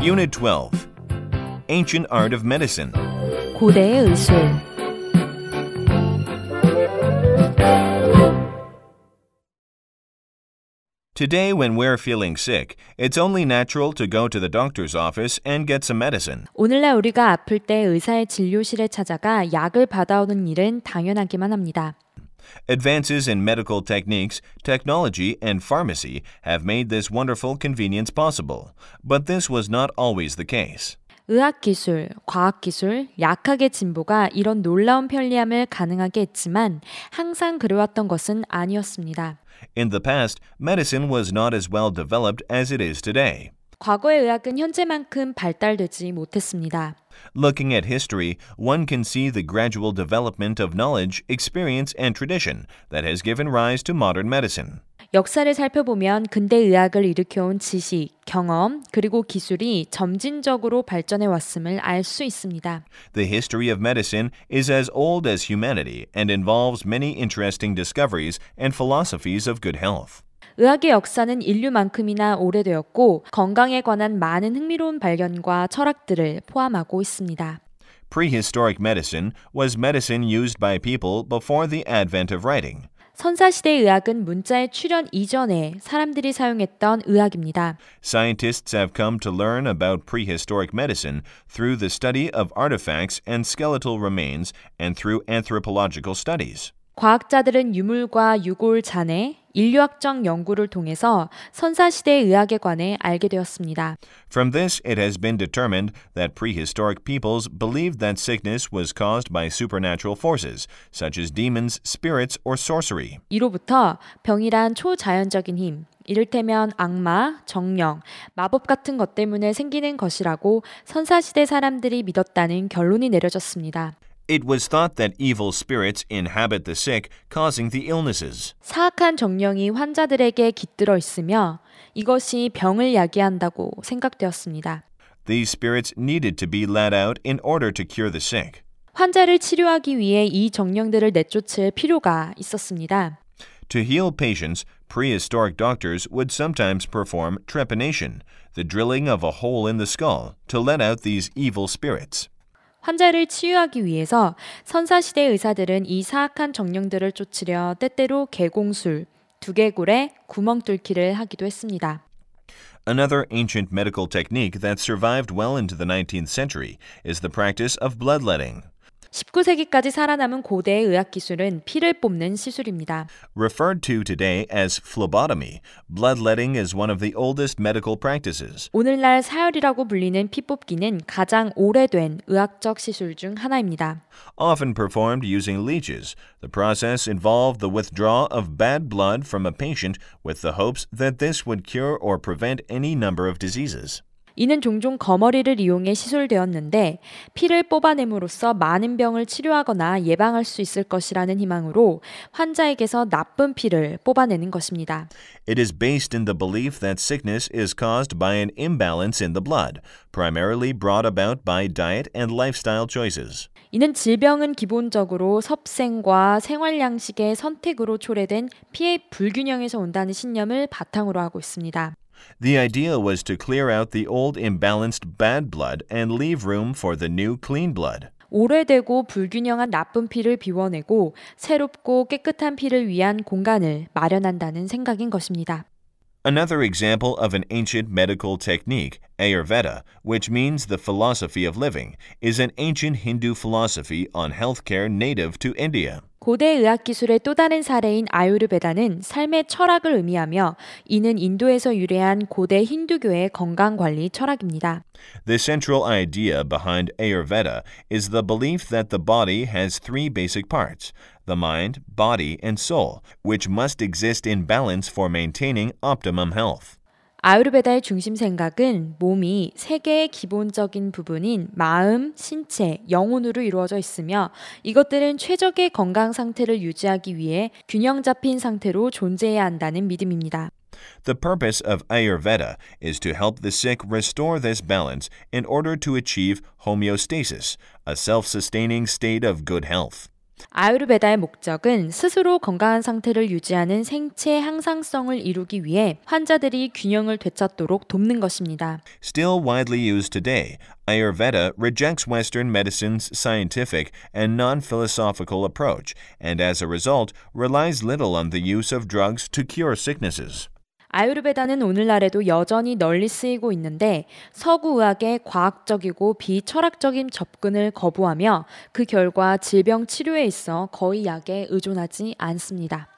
Unit 12. Ancient Art of Medicine. 고대의 의술. Today, when we're feeling sick, it's only natural to go to the doctor's office and get some medicine. 오늘날 우리가 아플 때 의사의 진료실에 찾아가 약을 받아오는 일은 당연하기만 합니다. Advances in medical techniques, technology, and pharmacy have made this wonderful convenience possible, but this was not always the case. 의학기술, 과학기술, 약학의 진보가 이런 놀라운 편리함을 가능하게 했지만 항상 그래왔던 것은 아니었습니다. In the past, medicine was not as well developed as it is today. 과거의 의학은 현재만큼 발달되지 못했습니다. Looking at history, one can see the gradual development of knowledge, experience, and tradition that has given rise to modern medicine. 역사를 살펴보면 근대 의학을 일으켜온 지식, 경험, 그리고 기술이 점진적으로 발전해 왔음을 알 수 있습니다. The history of medicine is as old as humanity and involves many interesting discoveries and philosophies of good health. 의학의 역사는 인류만큼이나 오래되었고 건강에 관한 많은 흥미로운 발견과 철학들을 포함하고 있습니다. Prehistoric medicine was medicine used by people before the advent of writing. 선사시대 의학은 문자의 출현 이전에 사람들이 사용했던 의학입니다. Scientists have come to learn about prehistoric medicine through the study of artifacts and skeletal remains and through anthropological studies. 과학자들은 유물과 유골 잔해, 인류학적 연구를 통해서 선사시대 의학에 관해 알게 되었습니다. From this, it has been determined that prehistoric peoples believed that sickness was caused by supernatural forces, such as demons, spirits, or sorcery. 이로부터 병이란 초자연적인 힘, 이를테면 악마, 정령, 마법 같은 것 때문에 생기는 것이라고 선사시대 사람들이 믿었다는 결론이 내려졌습니다. It was thought that evil spirits inhabit the sick, causing the illnesses. 사악한 정령이 환자들에게 깃들어 있으며 이것이 병을 야기한다고 생각되었습니다. These spirits needed to be let out in order to cure the sick. 환자를 치료하기 위해 이 정령들을 내쫓을 필요가 있었습니다. To heal patients, prehistoric doctors would sometimes perform trepanation, the drilling of a hole in the skull, to let out these evil spirits. 환자를 치유하기 위해서 선사시대 의사들은 이 사악한 정령들을 쫓으려 때때로 개공술, 두개골에 구멍 뚫기를 하기도 했습니다. Another ancient medical technique that survived well into the 19th century is the practice of bloodletting. 19세기까지 살아남은 고대의 의학 기술은 피를 뽑는 시술입니다. Referred to today as phlebotomy, bloodletting is one of the oldest medical practices. 오늘날 사혈이라고 불리는 피 뽑기는 가장 오래된 의학적 시술 중 하나입니다. Often performed using leeches, the process involved the withdrawal of bad blood from a patient with the hopes that this would cure or prevent any number of diseases. 이는 종종 거머리를 이용해 시술되었는데 피를 뽑아냄으로써 많은 병을 치료하거나 예방할 수 있을 것이라는 희망으로 환자에게서 나쁜 피를 뽑아내는 것입니다. It is based in the belief that sickness is caused by an imbalance in the blood, primarily brought about by diet and lifestyle choices. 이는 질병은 기본적으로 섭생과 생활 양식의 선택으로 초래된 피의 불균형에서 온다는 신념을 바탕으로 하고 있습니다. The idea was to clear out the old imbalanced bad blood and leave room for the new clean blood. 오래되고 불균형한 나쁜 피를 비워내고 새롭고 깨끗한 피를 위한 공간을 마련한다는 생각인 것입니다. Another example of an ancient medical technique, Ayurveda, which means the philosophy of living, is an ancient Hindu philosophy on healthcare native to India. 고대 의학 기술의 또 다른 사례인 아유르베다는 삶의 철학을 의미하며 이는 인도에서 유래한 고대 힌두교의 건강관리 철학입니다. The central idea behind Ayurveda is the belief that the body has three basic parts, the mind, body, and soul, which must exist in balance for maintaining optimum health. 아유르베다의 중심 생각은 몸이 세 개의 기본적인 부분인 마음, 신체, 영혼으로 이루어져 있으며 이것들은 최적의 건강 상태를 유지하기 위해 균형 잡힌 상태로 존재해야 한다는 믿음입니다. The purpose of Ayurveda is to help the sick restore this balance in order to achieve homeostasis, a self-sustaining state of good health. 아유르베다의 목적은 스스로 건강한 상태를 유지하는 생체 항상성을 이루기 위해 환자들이 균형을 되찾도록 돕는 것입니다. Still widely used today, Ayurveda rejects Western medicine's scientific and non-philosophical approach, and as a result, relies little on the use of drugs to cure sicknesses. 아유르베다는 오늘날에도 여전히 널리 쓰이고 있는데 서구 의학의 과학적이고 비철학적인 접근을 거부하며 그 결과 질병 치료에 있어 거의 약에 의존하지 않습니다.